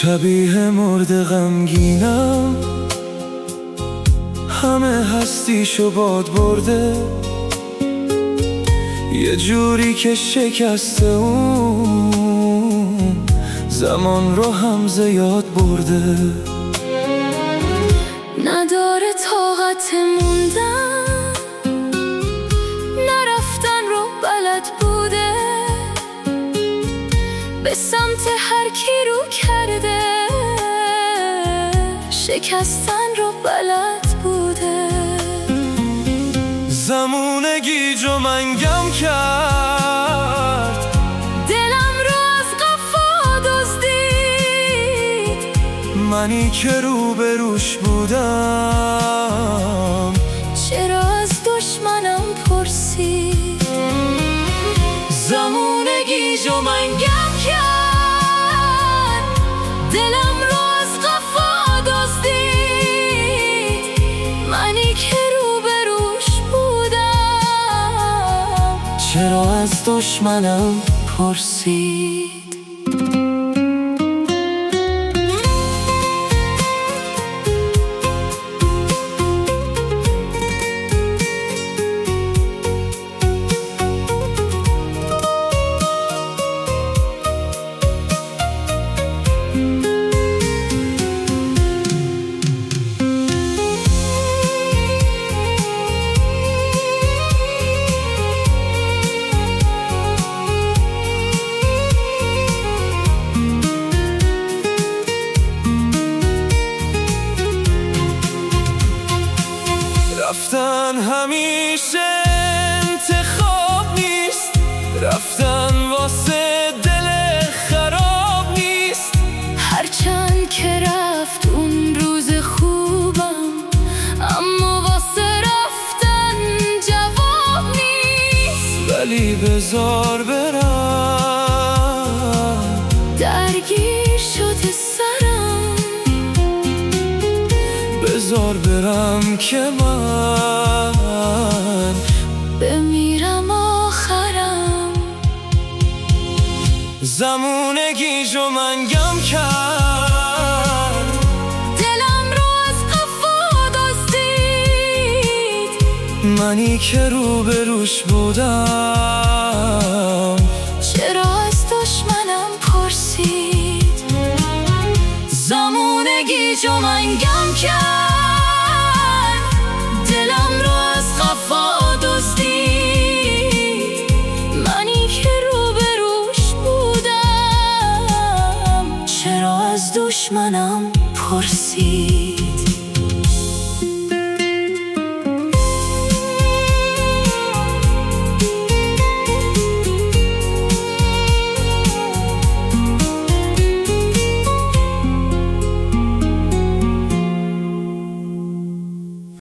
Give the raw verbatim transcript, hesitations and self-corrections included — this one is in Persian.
شبیه مرد غمگینم، همه هستیشو باد برده، یه جوری که شکسته اون زمان رو هم زیاد برده. نداره طاقت موندن، نرفتن رو بلد بوده، به سمت هر کی رو کرده، شکستن رو بلد بوده. زمونه گیج و منگم کرد، دلم رو از قفا دزدید، منی که رو به روش بودم چرا از دشمنم پرسید. زمونه گیج و منگم کرد، دلم رو از قفا دزدید، منی که رو به روش بودم چرا از دشمنم پرسید. رفتن همیشه انتخاب نیست، رفتن واسه دل خراب نیست. هرچند که رفت اون روز خوبم، اما واسه رفتن جواب نیست. ولی بذار برم، درگیر شده سرم، بذار برم که من بمیرم آخرم. زمونه گیج و منگم کرد، دلم رو از قفا دزدید، منی که رو به روش بودم چرا از دشمنم پرسید. زمونه گیج و منگم کرد، دلم رو از قفا دزدید، منی که رو به روش بودم چرا از دشمنم پرسید.